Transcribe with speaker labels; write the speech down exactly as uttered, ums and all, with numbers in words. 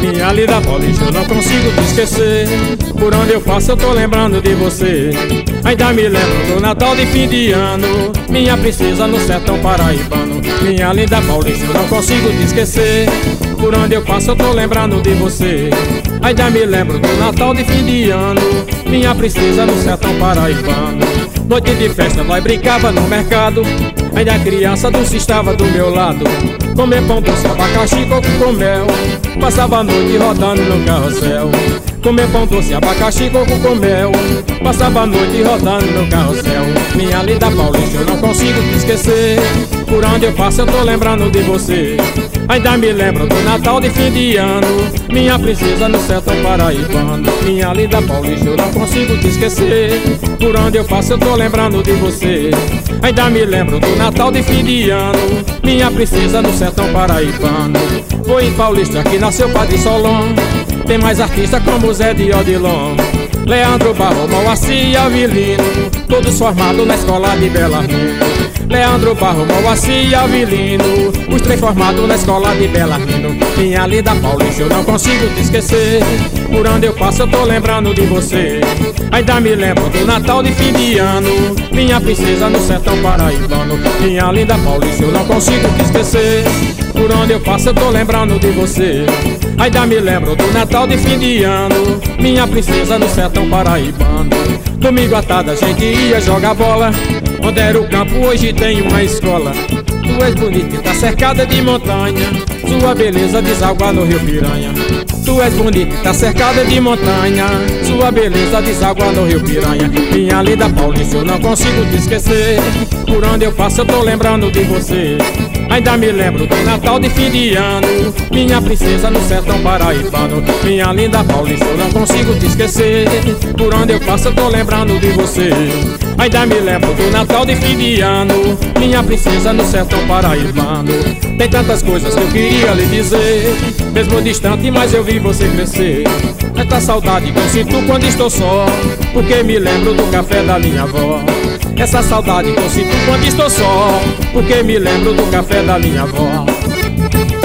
Speaker 1: Minha linda Paulista, eu não consigo te esquecer. Por onde eu passo eu tô lembrando de você. Ainda me lembro do Natal de fim de ano, minha princesa no sertão paraibano. Minha linda Paulista, eu não consigo te esquecer. Por onde eu passo eu tô lembrando de você. Ainda me lembro do Natal de fim de ano, minha princesa no sertão paraibano. Noite de festa nós brincava no mercado, ainda criança doce estava do meu lado. Comer pão doce, abacaxi, coco com mel, passava a noite rodando no carrossel. Comer pão doce, abacaxi, coco com mel, passava a noite rodando no carrossel. Minha linda Paulista, eu não consigo te esquecer. Por onde eu passo eu tô lembrando de você. Ainda me lembro do Natal de fim de ano, minha princesa no sertão paraibano. Minha linda Paulista, eu não consigo te esquecer. Por onde eu passo eu tô lembrando de você. Ainda me lembro do Natal de fim de ano, minha princesa no sertão paraibano. Foi em Paulista que nasceu Padre Solon, tem mais artistas como Zé de Odilon, Leandro Barro, Moacir e Avilino, todos formados na escola de Belarmino. Leandro Barro, Moacir e Avilino, os três formados na escola de Belarmino. Minha linda Paulista, eu não consigo te esquecer. Por onde eu passo eu tô lembrando de você. Ainda me lembro do Natal de fim de ano, minha princesa no sertão paraibano. Minha linda Paulista, eu não consigo te esquecer. Por onde eu passo eu tô lembrando de você. Ainda me lembro do Natal de fim de ano, minha princesa no sertão paraibano. Domingo à tarde a gente ia jogar bola, onde era o campo hoje tem uma escola. Tu és bonita e tá cercada de montanha, sua beleza deságua no rio Piranha. Tu és bonita e tá cercada de montanha, sua beleza deságua no rio Piranha. Minha linda Paulista, eu não consigo te esquecer. Por onde eu passo eu tô lembrando de você. Ainda me lembro do Natal de fim de ano, minha princesa no sertão paraibano. Minha linda Paulista, eu não consigo te esquecer. Por onde eu passo eu tô lembrando de você. Ainda me lembro do Natal de fim de ano, minha princesa no sertão paraibano. Tem tantas coisas que eu queria lhe dizer, mesmo distante, mas eu vi você crescer. Essa saudade que eu sinto quando estou só, porque me lembro do café da minha avó. Essa saudade que eu sinto quando estou só, porque me lembro do café da minha avó.